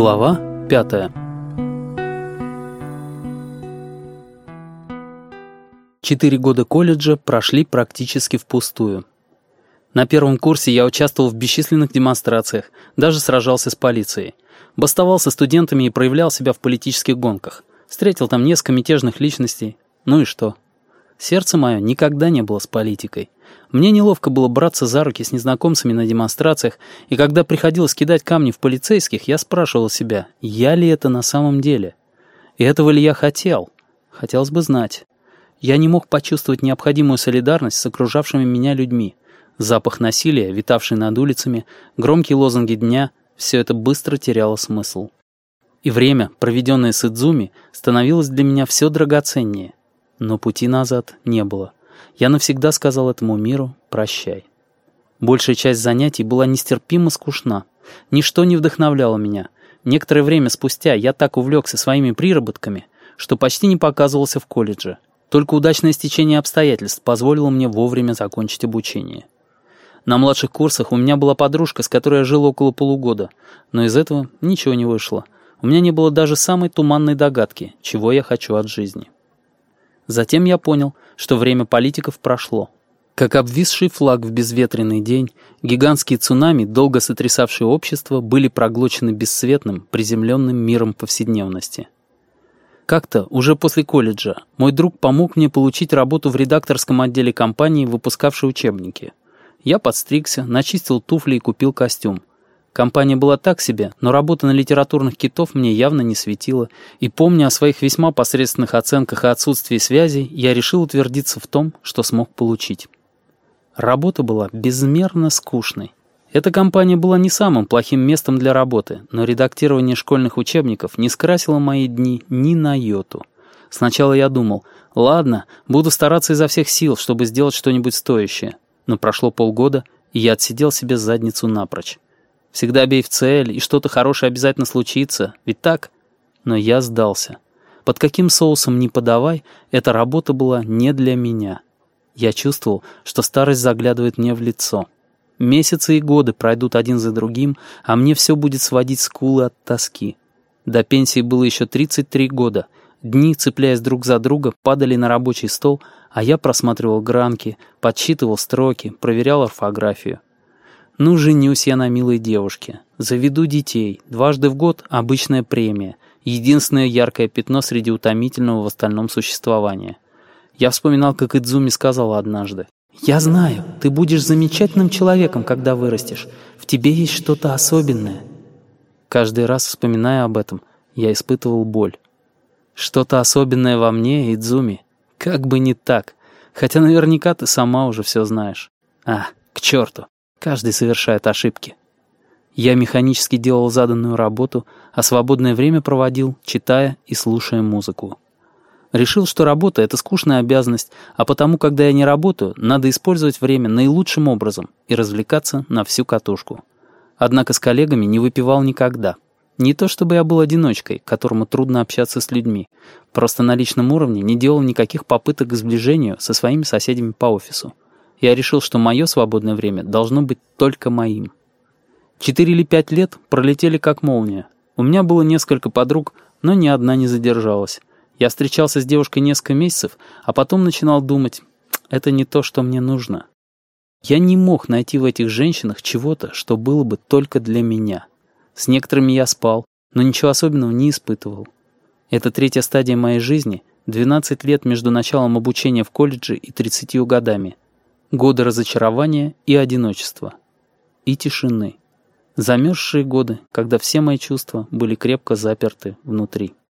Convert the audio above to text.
Глава 5. 4 года колледжа прошли практически впустую. На первом курсе я участвовал в бесчисленных демонстрациях, даже сражался с полицией. Бастовал со студентами и проявлял себя в политических гонках. Встретил там несколько мятежных личностей. Ну и что? Сердце мое никогда не было с политикой. Мне неловко было браться за руки с незнакомцами на демонстрациях, и когда приходилось кидать камни в полицейских, я спрашивал себя, я ли это на самом деле? И этого ли я хотел? Хотелось бы знать. Я не мог почувствовать необходимую солидарность с окружавшими меня людьми. Запах насилия, витавший над улицами, громкие лозунги дня — все это быстро теряло смысл. И время, проведенное с Идзуми, становилось для меня все драгоценнее. Но пути назад не было. Я навсегда сказал этому миру «прощай». Большая часть занятий была нестерпимо скучна. Ничто не вдохновляло меня. Некоторое время спустя я так увлекся своими приработками, что почти не показывался в колледже. Только удачное стечение обстоятельств позволило мне вовремя закончить обучение. На младших курсах у меня была подружка, с которой я жил около полугода, но из этого ничего не вышло. У меня не было даже самой туманной догадки, чего я хочу от жизни. Затем я понял, что время политиков прошло. Как обвисший флаг в безветренный день, гигантские цунами, долго сотрясавшие общество, были проглочены бесцветным, приземленным миром повседневности. Как-то, уже после колледжа, мой друг помог мне получить работу в редакторском отделе компании, выпускавшей учебники. Я подстригся, начистил туфли и купил костюм. Компания была так себе, но работа на литературных китов мне явно не светила, и, помня о своих весьма посредственных оценках и отсутствии связей, я решил утвердиться в том, что смог получить. Работа была безмерно скучной. Эта компания была не самым плохим местом для работы, но редактирование школьных учебников не скрасило мои дни ни на йоту. Сначала я думал, ладно, буду стараться изо всех сил, чтобы сделать что-нибудь стоящее. Но прошло полгода, и я отсидел себе задницу напрочь. Всегда бей в цель, и что-то хорошее обязательно случится, ведь так? Но я сдался. Под каким соусом ни подавай, эта работа была не для меня. Я чувствовал, что старость заглядывает мне в лицо. Месяцы и годы пройдут один за другим, а мне все будет сводить скулы от тоски. До пенсии было еще 33 года. Дни, цепляясь друг за друга, падали на рабочий стол, а я просматривал гранки, подсчитывал строки, проверял орфографию. Ну, женюсь я на милой девушке, заведу детей, дважды в год обычная премия, единственное яркое пятно среди утомительного в остальном существования. Я вспоминал, как Идзуми сказала однажды: «Я знаю, ты будешь замечательным человеком, когда вырастешь. В тебе есть что-то особенное». Каждый раз, вспоминая об этом, я испытывал боль. Что-то особенное во мне, Идзуми. Как бы не так. Хотя наверняка ты сама уже все знаешь. К черту. Каждый совершает ошибки. Я механически делал заданную работу, а свободное время проводил, читая и слушая музыку. Решил, что работа — это скучная обязанность, а потому, когда я не работаю, надо использовать время наилучшим образом и развлекаться на всю катушку. Однако с коллегами не выпивал никогда. Не то чтобы я был одиночкой, которому трудно общаться с людьми, просто на личном уровне не делал никаких попыток к сближению со своими соседями по офису. Я решил, что мое свободное время должно быть только моим. 4 или 5 лет пролетели как молния. У меня было несколько подруг, но ни одна не задержалась. Я встречался с девушкой несколько месяцев, а потом начинал думать, это не то, что мне нужно. Я не мог найти в этих женщинах чего-то, что было бы только для меня. С некоторыми я спал, но ничего особенного не испытывал. Это третья стадия моей жизни, 12 лет между началом обучения в колледже и 30 годами. Годы разочарования и одиночества. И тишины. Замерзшие годы, когда все мои чувства были крепко заперты внутри.